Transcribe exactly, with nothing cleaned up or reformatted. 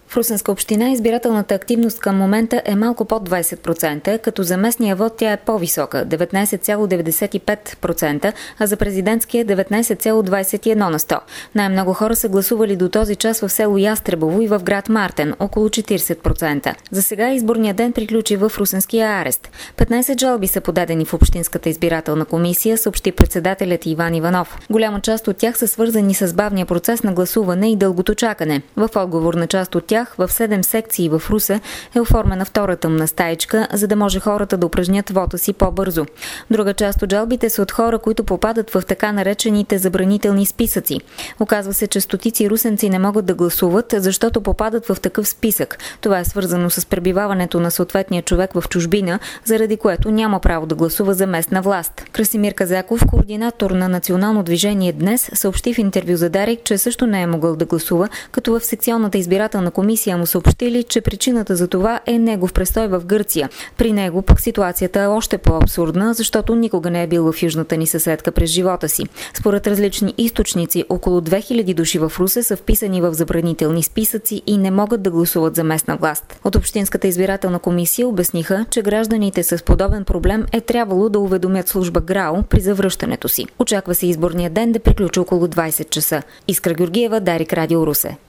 В Русенска община избирателната активност към момента е малко под двадесет процента, като за местния вод тя е по-висока – деветнадесет цяло деветдесет и пет процента, а за президентския – деветнадесет цяло двадесет и едно на сто. Най-много хора са гласували до този час в село Ястребово и в град Мартен – около четиридесет процента. За сега изборният ден приключи в Русенския арест. петнадесет жалби са подадени в Общинската избирателна комисия, съобщи председателят Иван Иванов. Голяма част от тях са свързани с бавния процес на гласуване и дългото чакане. В отговор на част от тях, в седем секции в Русе е оформена втора тъмна стаичка, за да може хората да упражнят вота си по-бързо. Друга част от жалбите са от хора, които попадат в така наречените забранителни списъци. Оказва се, че стотици русенци не могат да гласуват, защото попадат в такъв списък. Това е свързано с пребиваването на съответния човек в чужбина, заради което няма право да гласува за местна власт. Красимир Казаков, координатор на Национално движение Днес, съобщи в интервю за Дарик, че също не е могъл да гласува, като в секционната избирателна комисия му съобщили, че причината за това е негов престой в Гърция. При него пък ситуацията е още по-абсурдна, защото никога не е бил в южната ни съседка през живота си. Според различни източници, около две хиляди души в Русе са вписани в забранителни списъци и не могат да гласуват за местна власт. От Общинската избирателна комисия обясниха, че гражданите с подобен проблем е трябвало да уведомят служба ГРАО при завръщането си. Очаква се изборният ден да приключи около двадесет часа. Искра Георгиева, Дарик, Радио Русе.